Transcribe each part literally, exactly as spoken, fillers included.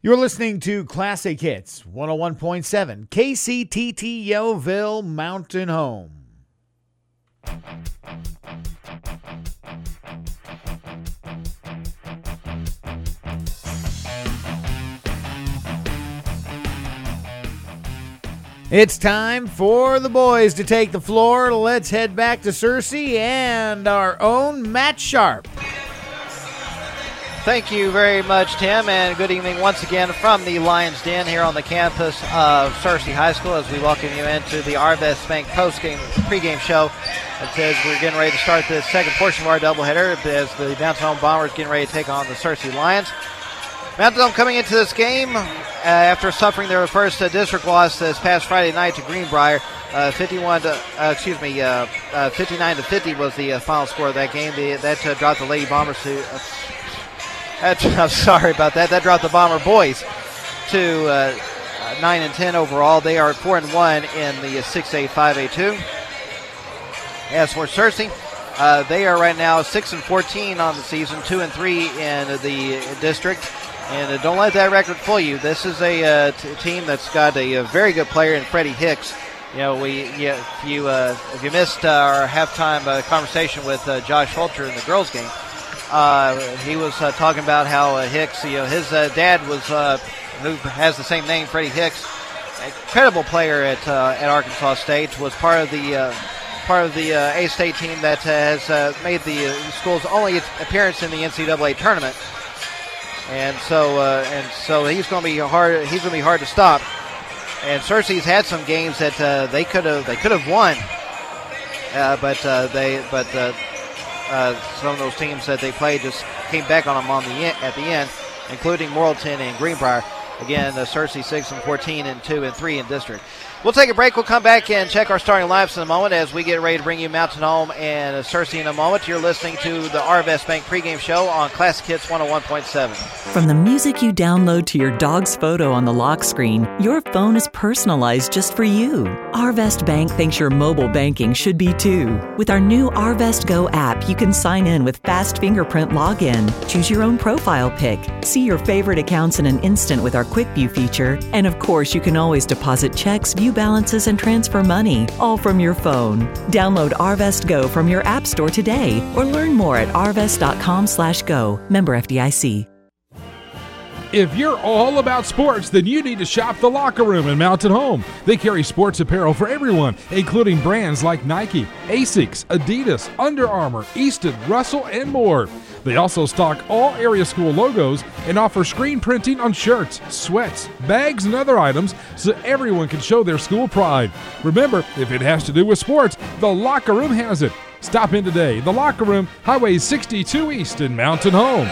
You're listening to Classic Hits, one oh one point seven, K C T T Yellville Mountain Home. It's time for the boys to take the floor. Let's head back to Searcy and our own Matt Sharp. Thank you very much, Tim, and good evening once again from the Lions Den here on the campus of Searcy High School as we welcome you into the Arvest Bank post-game, pregame show. It says we're getting ready to start the second portion of our doubleheader as the Mountain Home Bombers getting ready to take on the Searcy Lions. Mountain Home coming into this game uh, after suffering their first uh, district loss this past Friday night to Greenbrier. Uh, fifty-one to, uh, excuse me, uh, uh, fifty-nine to fifty was the uh, final score of that game. The, that uh, dropped the Lady Bombers to. Uh, That's, I'm sorry about that. That dropped the Bomber boys to uh, nine and ten overall. They are four and one in the six A five A two. As for Searcy, uh, they are right now six and fourteen on the season, two and three in the district. And uh, don't let that record fool you. This is a uh, t- team that's got a, a very good player in Freddie Hicks. You know, we yeah, if you uh, if you missed uh, our halftime uh, conversation with uh, Josh Fulcher in the girls' game. Uh, he was uh, talking about how uh, Hicks, you know, his uh, dad was, uh, who has the same name, Freddie Hicks, an incredible player at uh, at Arkansas State, was part of the uh, part of the uh, A-State team that has uh, made the uh, school's only appearance in the N C double A tournament, and so uh, and so he's going to be hard. He's going to be hard to stop. And Searcy's had some games that uh, they could have they could have won, uh, but uh, they but. Uh, Uh, some of those teams that they played just came back on them on the en- at the end, including Morrilton and Greenbrier. Again, uh, Searcy six and fourteen and two and three in district. We'll take a break. We'll come back and check our starting lineups in a moment as we get ready to bring you Mountain Home and uh, Searcy in a moment. You're listening to the Arvest Bank pregame show on Classic Hits one oh one point seven. From the music you download to your dog's photo on the lock screen, your phone is personalized just for you. Arvest Bank thinks your mobile banking should be too. With our new Arvest Go app, you can sign in with fast fingerprint login, choose your own profile pic, see your favorite accounts in an instant with our Quick View feature, and of course, you can always deposit checks, view balances, and transfer money, all from your phone. Download Arvest Go from your app store today or learn more at arvest.com slash go. Member F D I C. If you're all about sports, then you need to shop The Locker Room in Mountain Home. They carry sports apparel for everyone, including brands like Nike, Asics, Adidas, Under Armour, Easton, Russell, and more. They also stock all area school logos and offer screen printing on shirts, sweats, bags, and other items so everyone can show their school pride. Remember, if it has to do with sports, The Locker Room has it. Stop in today. The Locker Room, Highway sixty-two East in Mountain Home.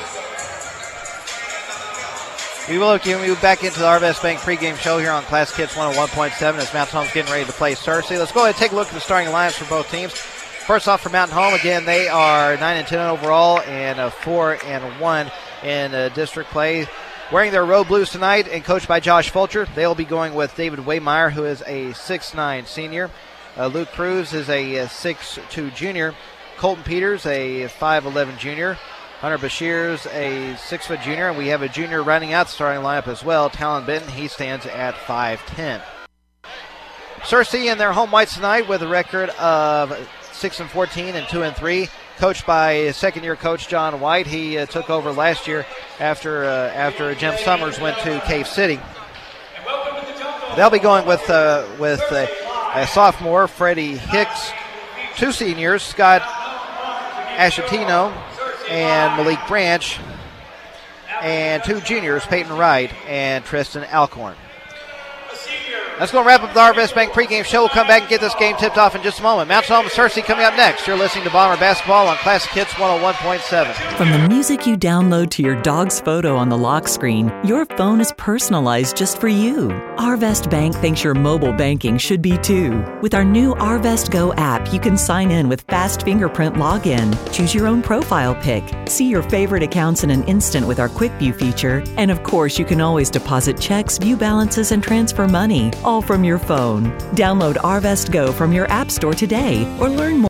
We will move back into the Arvest Bank pregame show here on Classic Hits one oh one point seven as Mountain Home's getting ready to play Searcy. Let's go ahead and take a look at the starting lineups for both teams. First off, for Mountain Home, again, they are nine and ten overall and uh, four and one in uh, district play. Wearing their road blues tonight and coached by Josh Fulcher, they'll be going with David Waymeyer, who is a six nine senior. Uh, Luke Cruz is a six two junior. Colton Peters, a five eleven junior. Hunter Bashir's a six-foot junior, and we have a junior rounding out the starting lineup as well. Talon Benton, he stands at five ten. Searcy in their home whites tonight with a record of six and fourteen and two and three. Coached by second-year coach John White. He uh, took over last year after uh, after Jim Summers went to Cave City. They'll be going with uh, with uh, a sophomore, Freddie Hicks, two seniors, Scott Ashatino and Malik Branch, and two juniors, Peyton Wright and Tristan Alcorn. That's going to wrap up the Arvest Bank pregame show. We'll come back and get this game tipped off in just a moment. Mountain Home and Searcy coming up next. You're listening to Bomber Basketball on Classic Hits one oh one point seven. From the music you download to your dog's photo on the lock screen, your phone is personalized just for you. Arvest Bank thinks your mobile banking should be too. With our new Arvest Go app, you can sign in with fast fingerprint login, choose your own profile pic, see your favorite accounts in an instant with our Quick View feature, and of course, you can always deposit checks, view balances, and transfer money, all from your phone. Download Arvest Go from your app store today or learn more.